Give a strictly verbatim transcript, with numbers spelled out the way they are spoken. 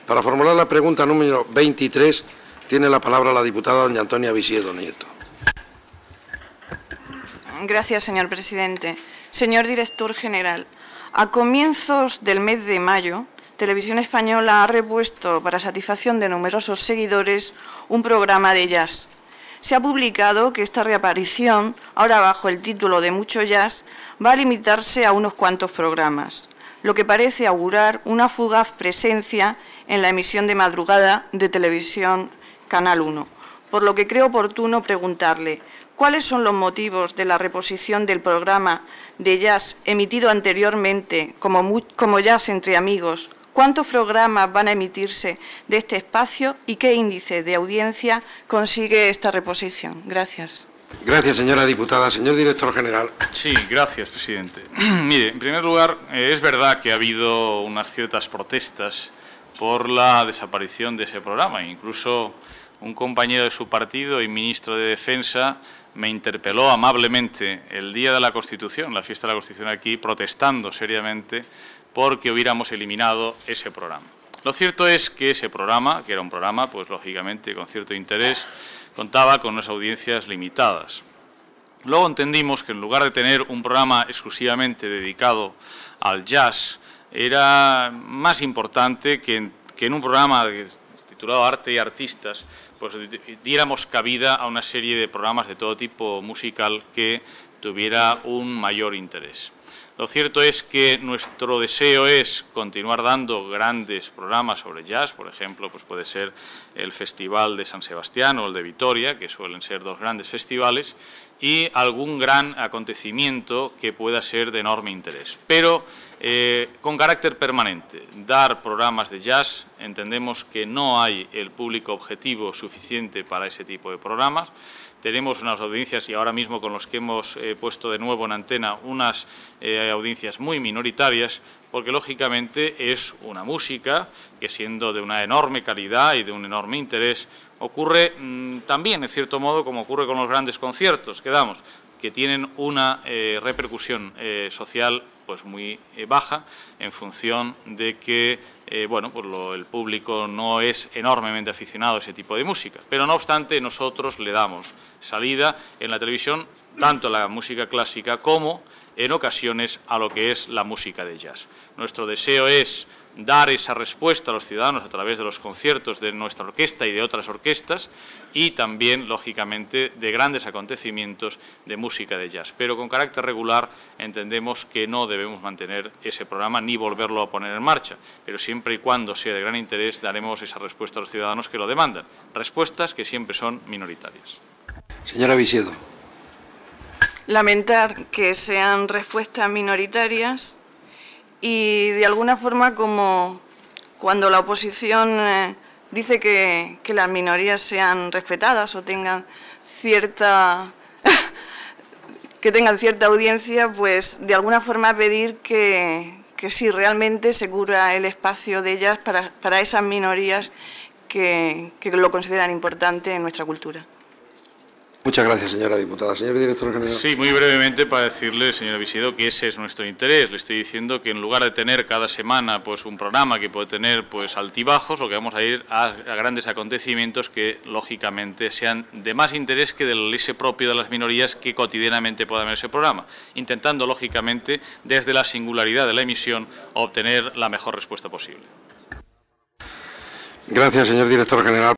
Para formular la pregunta número veintitrés, tiene la palabra la diputada doña Antonia Visiedo Nieto. Gracias, señor presidente. Señor director general, a comienzos del mes de mayo, Televisión Española ha repuesto, para satisfacción de numerosos seguidores, un programa de jazz. Se ha publicado que esta reaparición, ahora bajo el título de Mucho Jazz, va a limitarse a unos cuantos programas, lo que parece augurar una fugaz presencia en la emisión de madrugada de Televisión Canal uno, por lo que creo oportuno preguntarle cuáles son los motivos de la reposición del programa de jazz emitido anteriormente como, como Jazz entre Amigos. ¿Cuántos programas van a emitirse de este espacio y qué índice de audiencia consigue esta reposición? Gracias. Gracias, señora diputada. Señor director general. Sí, gracias, presidente. Mire, en primer lugar, eh, es verdad que ha habido unas ciertas protestas por la desaparición de ese programa. Incluso un compañero de su partido y ministro de Defensa me interpeló amablemente el día de la Constitución, la fiesta de la Constitución aquí, protestando seriamente porque hubiéramos eliminado ese programa. Lo cierto es que ese programa, que era un programa, pues lógicamente con cierto interés, contaba con unas audiencias limitadas. Luego entendimos que en lugar de tener un programa exclusivamente dedicado al jazz, era más importante que en, que en un programa titulado Arte y Artistas, pues diéramos cabida a una serie de programas de todo tipo musical que tuviera un mayor interés. Lo cierto es que nuestro deseo es continuar dando grandes programas sobre jazz, por ejemplo, pues puede ser el Festival de San Sebastián o el de Vitoria, que suelen ser dos grandes festivales, y algún gran acontecimiento que pueda ser de enorme interés. Pero eh, con carácter permanente, dar programas de jazz, entendemos que no hay el público objetivo suficiente para ese tipo de programas. Tenemos unas audiencias, y ahora mismo con los que hemos eh, puesto de nuevo en antena, unas eh, audiencias muy minoritarias, porque lógicamente es una música que, siendo de una enorme calidad y de un enorme interés, ocurre mmm, también, en cierto modo, como ocurre con los grandes conciertos que damos, que tienen una eh, repercusión eh, social pues muy eh, baja, en función de que eh, bueno, pues lo, el público no es enormemente aficionado a ese tipo de música. Pero no obstante, nosotros le damos salida en la televisión tanto a la música clásica como en ocasiones a lo que es la música de jazz. Nuestro deseo es dar esa respuesta a los ciudadanos a través de los conciertos de nuestra orquesta y de otras orquestas, y también, lógicamente, de grandes acontecimientos de música de jazz. Pero con carácter regular entendemos que no debemos mantener ese programa ni volverlo a poner en marcha, pero siempre y cuando sea de gran interés daremos esa respuesta a los ciudadanos que lo demandan, respuestas que siempre son minoritarias. Señora Visiedo. Lamentar que sean respuestas minoritarias y, de alguna forma, como cuando la oposición eh, dice que, que las minorías sean respetadas o tengan cierta que tengan cierta audiencia, pues de alguna forma pedir que, que sí, realmente se cubra el espacio de ellas para, para esas minorías que, que lo consideran importante en nuestra cultura. Muchas gracias, señora diputada. Señor director general. Sí, muy brevemente para decirle, señora Visiedo, que ese es nuestro interés. Le estoy diciendo que en lugar de tener cada semana pues un programa que puede tener pues altibajos, lo que vamos a ir a, a grandes acontecimientos que lógicamente sean de más interés que del ese propio de las minorías que cotidianamente puedan ver ese programa, intentando lógicamente desde la singularidad de la emisión obtener la mejor respuesta posible. Gracias, señor director general.